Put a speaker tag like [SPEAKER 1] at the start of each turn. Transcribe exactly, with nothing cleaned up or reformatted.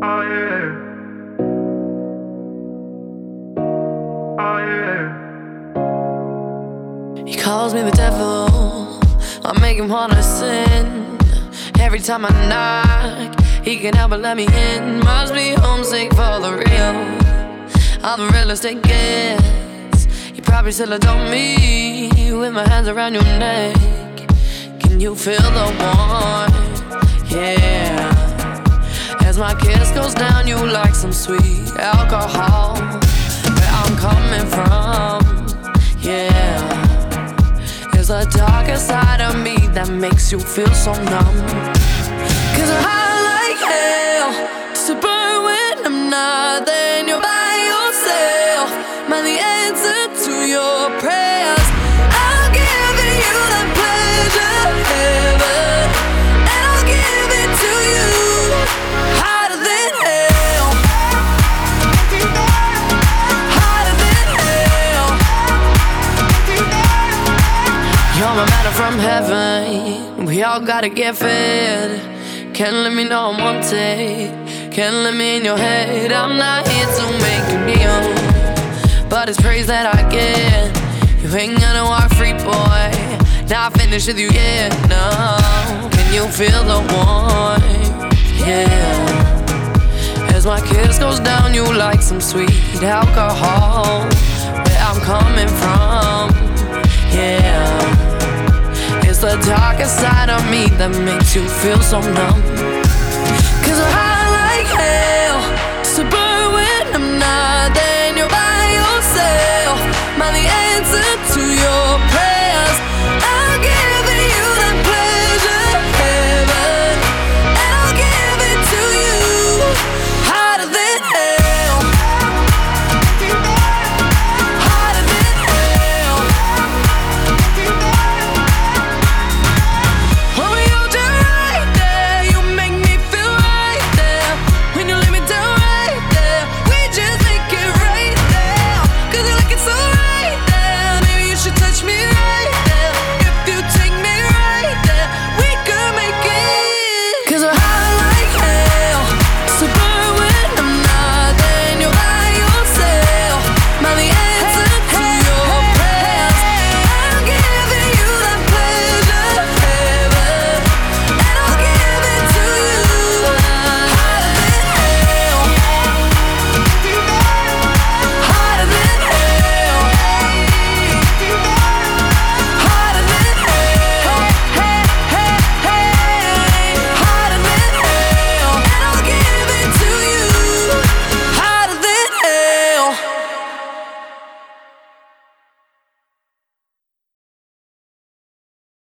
[SPEAKER 1] Oh yeah. Oh yeah.
[SPEAKER 2] He calls me the devil, I make him wanna sin. Every time I knock, he can help but let me in. Must be homesick for the real. I'm the realest it gets. You probably still adore me with my hands around your neck. Can you feel the warmth? Yeah. As my kiss goes down, you like some sweet alcohol. Where I'm coming from, yeah. There's a darker side of me that makes you feel so numb. Cause I'm high like hell, just to burn when I'm not. Then you're by yourself, man, the answer to your prayers. I'll give you that pleasure, heaven, and I'll give it to you, hotter than hell, hotter than hell. You're my manna from heaven, we all gotta get fed. Can't let me know I'm wanted, can't let me in your head. I'm not here to make you kneel, but it's praise that I get. You ain't gonna walk free, boy, not finished with you yet, no. Can you feel the warmth? Yeah. As my kiss goes down, you like some sweet alcohol. Where I'm coming from, yeah. It's the darker side of me that makes you feel so numb.